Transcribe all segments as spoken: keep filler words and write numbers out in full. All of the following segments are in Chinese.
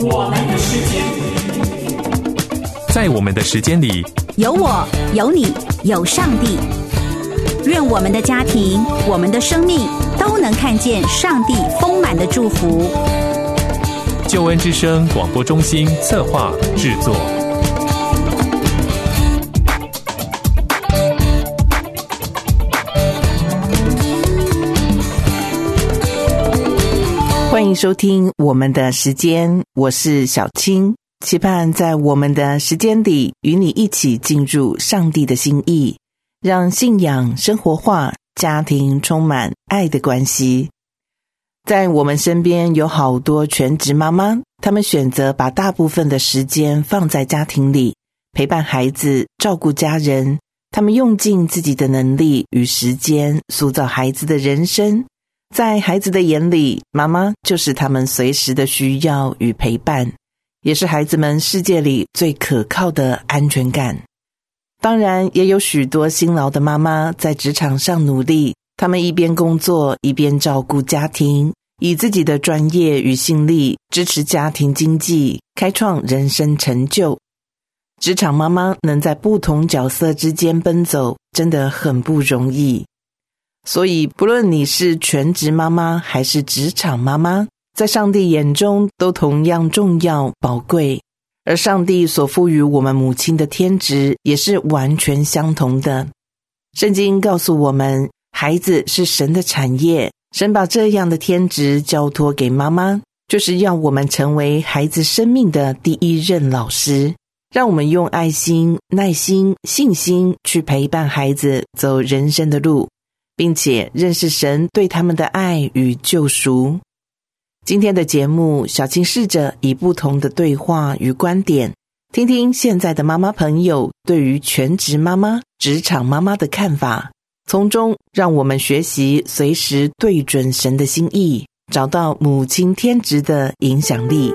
我们的时间， 在我们的时间里， 有我，有你，有上帝。愿我们的家庭，我们的生命都能看见上帝丰满的祝福。 救恩之声广播中心策划制作。 欢迎收听我们的时间，我是小青，期盼在我们的时间里与你一起进入上帝的心意，让信仰生活化，家庭充满爱的关系。在我们身边有好多全职妈妈，她们选择把大部分的时间放在家庭里，陪伴孩子，照顾家人。她们用尽自己的能力与时间，塑造孩子的人生。在孩子的眼里，妈妈就是他们随时的需要与陪伴，也是孩子们世界里最可靠的安全感。当然，也有许多辛劳的妈妈在职场上努力，她们一边工作，一边照顾家庭，以自己的专业与心力支持家庭经济，开创人生成就。职场妈妈能在不同角色之间奔走，真的很不容易。所以不论你是全职妈妈还是职场妈妈，在上帝眼中都同样重要宝贵，而上帝所赋予我们母亲的天职也是完全相同的。圣经告诉我们，孩子是神的产业，神把这样的天职交托给妈妈，就是要我们成为孩子生命的第一任老师，让我们用爱心、耐心、信心去陪伴孩子走人生的路，并且认识神对他们的爱与救赎。今天的节目，小青试着以不同的对话与观点，听听现在的妈妈朋友对于全职妈妈、职场妈妈的看法，从中让我们学习随时对准神的心意，找到母亲天职的影响力。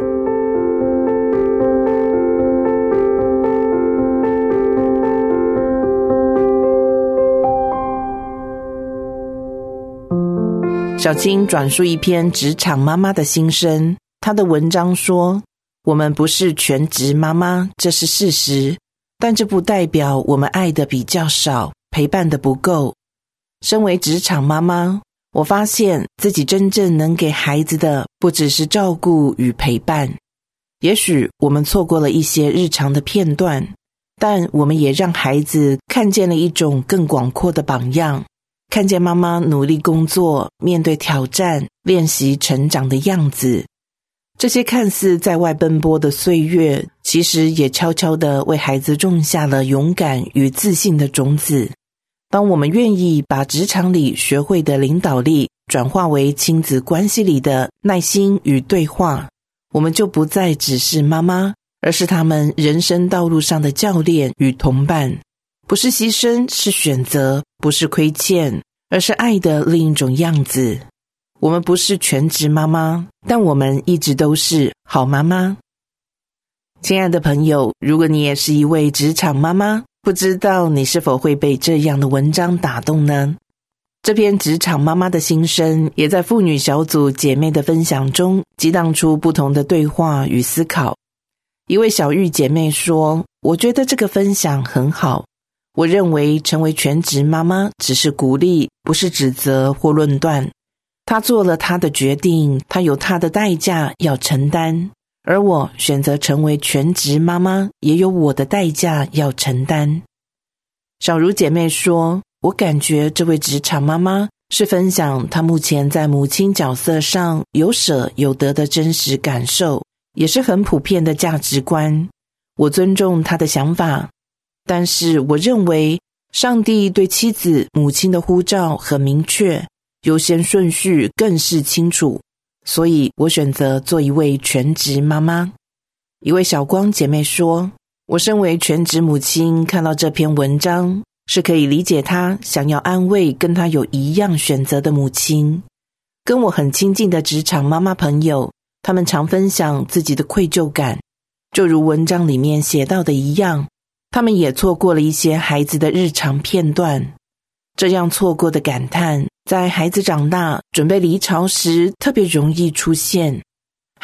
小青转述一篇职场妈妈的心声，她的文章说，我们不是全职妈妈，这是事实，但这不代表我们爱的比较少，陪伴的不够。身为职场妈妈，我发现自己真正能给孩子的不只是照顾与陪伴。也许我们错过了一些日常的片段，但我们也让孩子看见了一种更广阔的榜样，看见妈妈努力工作，面对挑战，练习成长的样子。这些看似在外奔波的岁月，其实也悄悄地为孩子种下了勇敢与自信的种子。当我们愿意把职场里学会的领导力转化为亲子关系里的耐心与对话，我们就不再只是妈妈，而是他们人生道路上的教练与同伴。不是牺牲，是选择；不是亏欠，而是爱的另一种样子。我们不是全职妈妈，但我们一直都是好妈妈。亲爱的朋友，如果你也是一位职场妈妈，不知道你是否会被这样的文章打动呢？这篇职场妈妈的心声，也在妇女小组姐妹的分享中激荡出不同的对话与思考。一位小玉姐妹说，我觉得这个分享很好。我认为成为全职妈妈只是鼓励，不是指责或论断。她做了她的决定，她有她的代价要承担，而我选择成为全职妈妈，也有我的代价要承担。小茹姐妹说，我感觉这位职场妈妈是分享她目前在母亲角色上有舍有得的真实感受，也是很普遍的价值观。我尊重她的想法，但是我认为上帝对妻子母亲的呼召很明确，优先顺序更是清楚，所以我选择做一位全职妈妈。一位小光姐妹说，我身为全职母亲，看到这篇文章是可以理解她想要安慰跟她有一样选择的母亲。跟我很亲近的职场妈妈朋友，他们常分享自己的愧疚感，就如文章里面写到的一样，他们也错过了一些孩子的日常片段。这样错过的感叹，在孩子长大准备离巢时特别容易出现。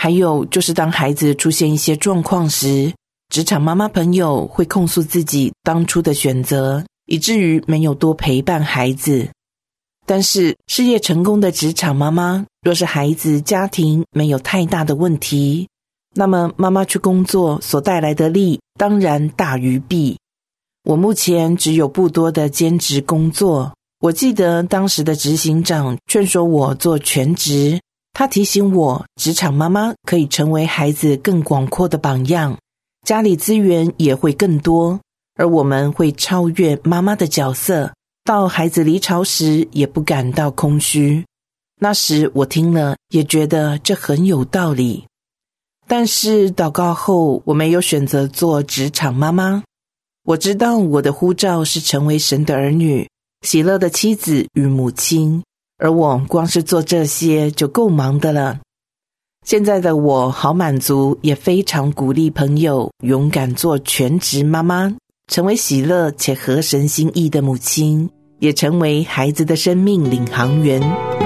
还有就是当孩子出现一些状况时，职场妈妈朋友会控诉自己当初的选择，以至于没有多陪伴孩子。但是事业成功的职场妈妈，若是孩子家庭没有太大的问题，那么妈妈去工作所带来的利当然大于弊。我目前只有不多的兼职工作，我记得当时的执行长劝说我做全职，他提醒我，职场妈妈可以成为孩子更广阔的榜样，家里资源也会更多，而我们会超越妈妈的角色，到孩子离巢时也不感到空虚。那时我听了也觉得这很有道理。但是祷告后，我没有选择做职场妈妈。我知道我的呼召是成为神的儿女，喜乐的妻子与母亲，而我光是做这些就够忙的了。现在的我好满足，也非常鼓励朋友勇敢做全职妈妈，成为喜乐且合神心意的母亲，也成为孩子的生命领航员。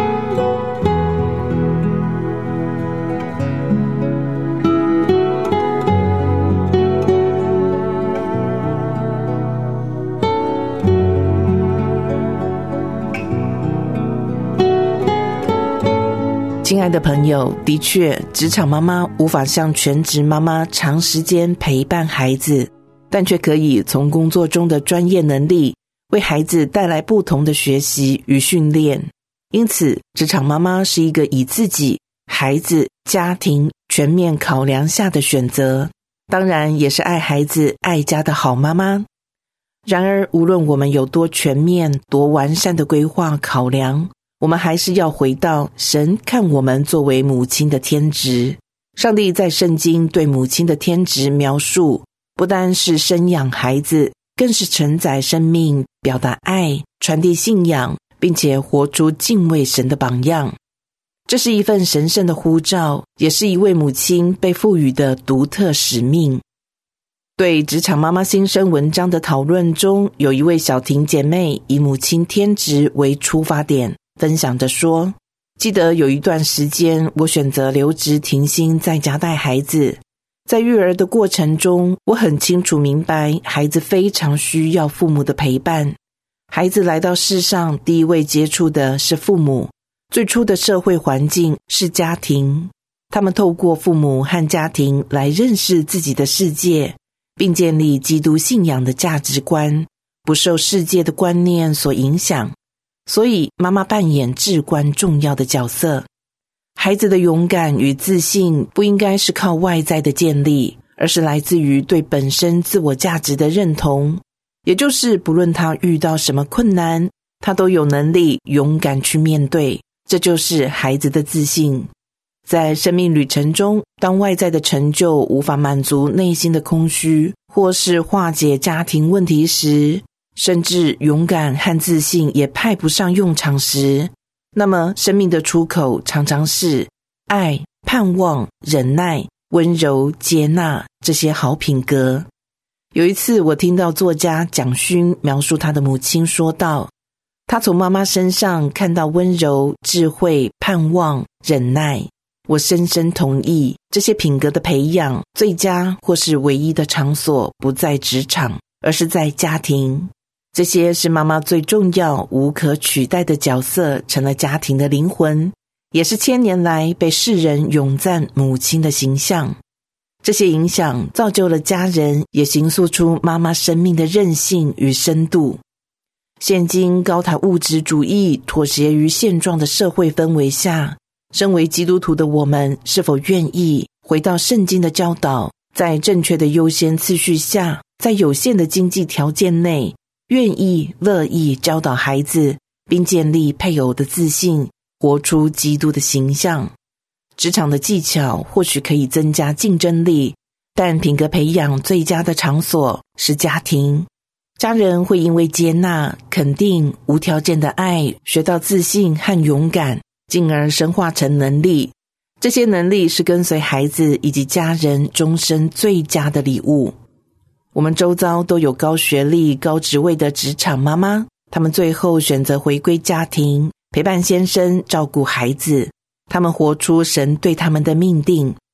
亲爱的朋友，的确，职场妈妈无法像全职妈妈长时间陪伴孩子，但却可以从工作中的专业能力为孩子带来不同的学习与训练。因此，职场妈妈是一个以自己、孩子、家庭全面考量下的选择，当然也是爱孩子、爱家的好妈妈。然而，无论我们有多全面、多完善的规划考量，我们还是要回到神看我们作为母亲的天职。上帝在圣经对母亲的天职描述，不单是生养孩子，更是承载生命，表达爱，传递信仰，并且活出敬畏神的榜样。这是一份神圣的呼召，也是一位母亲被赋予的独特使命。对职场妈妈新生文章的讨论中，有一位小婷姐妹以母亲天职为出发点，分享着说，记得有一段时间，我选择留职停薪在家带孩子。在育儿的过程中，我很清楚明白，孩子非常需要父母的陪伴。孩子来到世上，第一位接触的是父母，最初的社会环境是家庭。他们透过父母和家庭来认识自己的世界，并建立基督信仰的价值观，不受世界的观念所影响。所以妈妈扮演至关重要的角色。孩子的勇敢与自信不应该是靠外在的建立，而是来自于对本身自我价值的认同，也就是不论他遇到什么困难，他都有能力勇敢去面对，这就是孩子的自信。在生命旅程中，当外在的成就无法满足内心的空虚，或是化解家庭问题时，甚至勇敢和自信也派不上用场时，那么生命的出口常常是爱、盼望、忍耐、温柔、接纳这些好品格。有一次我听到作家蒋勋描述他的母亲说道，他从妈妈身上看到温柔、智慧、盼望、忍耐。我深深同意，这些品格的培养，最佳或是唯一的场所不在职场，而是在家庭。这些是妈妈最重要、无可取代的角色，成了家庭的灵魂，也是千年来被世人咏赞母亲的形象。这些影响造就了家人，也形塑出妈妈生命的韧性与深度。现今高谈物质主义、妥协于现状的社会氛围下，身为基督徒的我们，是否愿意回到圣经的教导，在正确的优先次序下，在有限的经济条件内，愿意乐意教导孩子，并建立配偶的自信，活出基督的形象。职场的技巧或许可以增加竞争力，但品格培养最佳的场所是家庭。家人会因为接纳、肯定、无条件的爱，学到自信和勇敢，进而深化成能力。这些能力是跟随孩子以及家人终身最佳的礼物。我们周遭都有高学历、高职位的职场妈妈，她们最后选择回归家庭，陪伴先生，照顾孩子。她们活出神对他们的命定，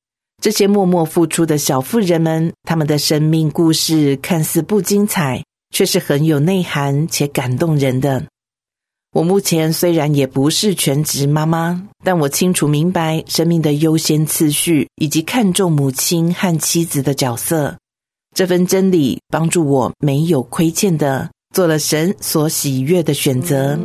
这些默默付出的小妇人们，她们的生命故事看似不精彩，却是很有内涵且感动人的。我目前虽然也不是全职妈妈，但我清楚明白生命的优先次序，以及看重母亲和妻子的角色。这份真理帮助我没有亏欠的做了神所喜悦的选择。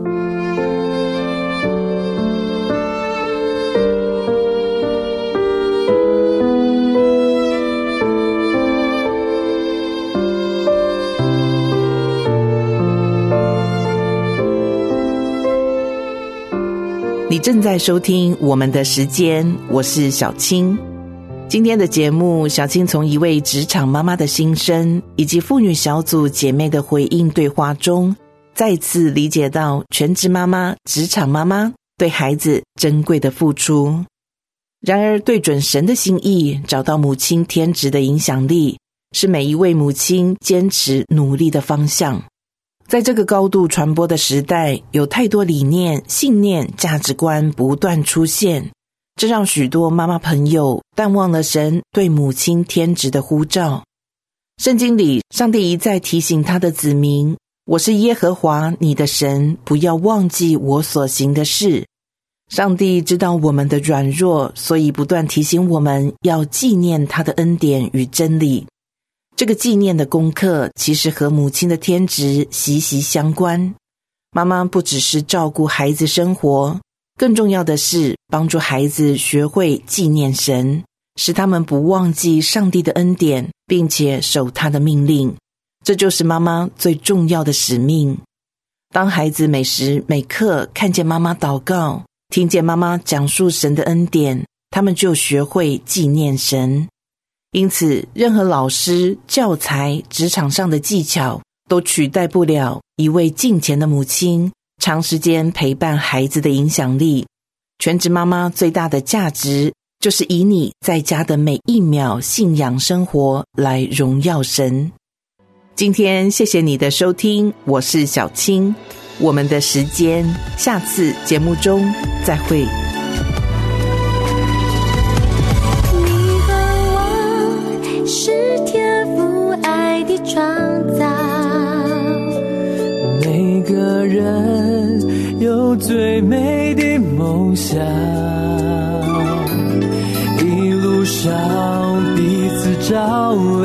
你正在收听我们的时间，我是小青。今天的节目，小青从一位职场妈妈的心声，以及妇女小组姐妹的回应对话中，再次理解到全职妈妈、职场妈妈对孩子珍贵的付出。然而，对准神的心意，找到母亲天职的影响力，是每一位母亲坚持努力的方向。在这个高度传播的时代，有太多理念、信念、价值观不断出现，这让许多妈妈朋友淡忘了神对母亲天职的呼召。圣经里，上帝一再提醒他的子民，我是耶和华你的神，不要忘记我所行的事。上帝知道我们的软弱，所以不断提醒我们要纪念他的恩典与真理。这个纪念的功课其实和母亲的天职息息相关。妈妈不只是照顾孩子生活，更重要的是帮助孩子学会纪念神，使他们不忘记上帝的恩典，并且守他的命令。这就是妈妈最重要的使命。当孩子每时每刻看见妈妈祷告，听见妈妈讲述神的恩典，他们就学会纪念神。因此，任何老师、教材、职场上的技巧都取代不了一位敬虔的母亲长时间陪伴孩子的影响力。全职妈妈最大的价值，就是以你在家的每一秒信仰生活来荣耀神。今天谢谢你的收听，我是小青，我们的时间，下次节目中再会。 是天父爱的创造， 每个人有最美的梦想，一路上彼此照